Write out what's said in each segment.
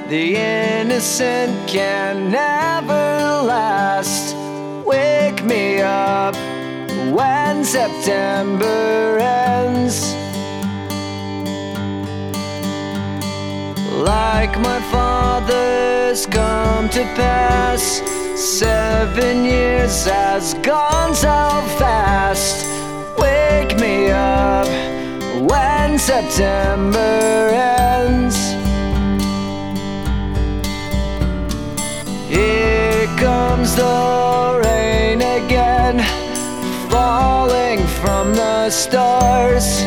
The innocent can never last. Wake me up when September ends. Like my father's come to pass, 7 years has gone so fast. Wake me up when September ends. Here comes the rain again, falling from the stars,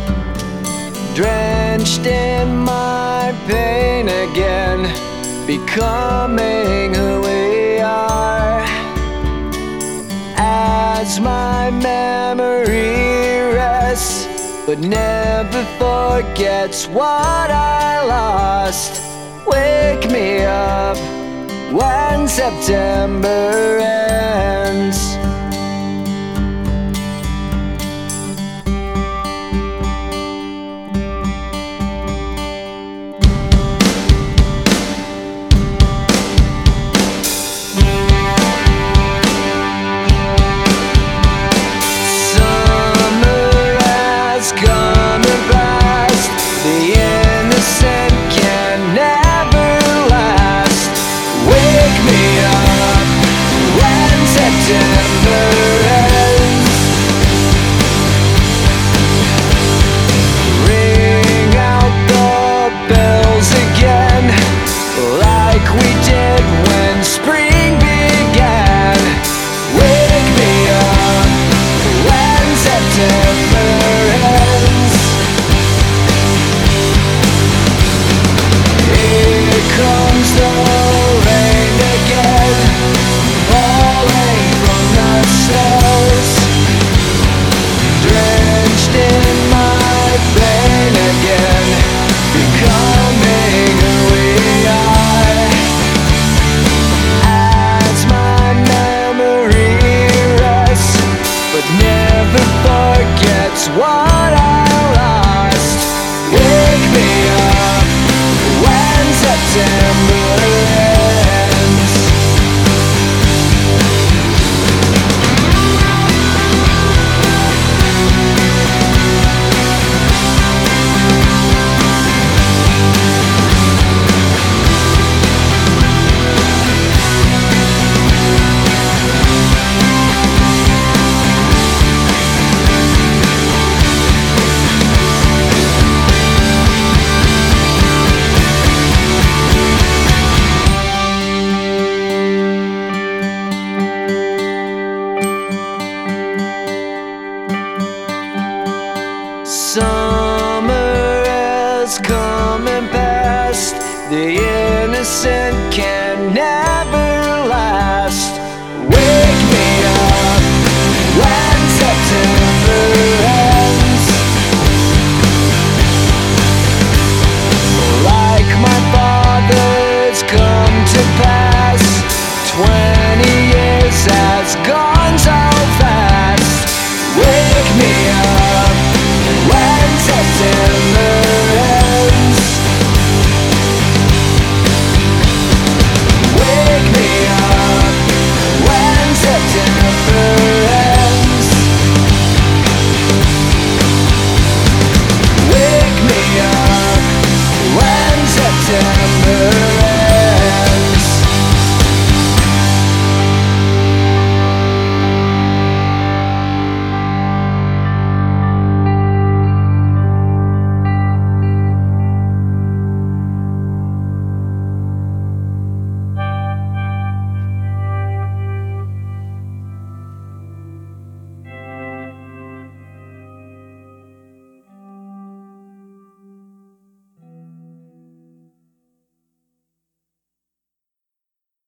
drenched in my pain again, becoming who we are. As my memory rests, but never forgets what I lost. Wake me up when September ends. September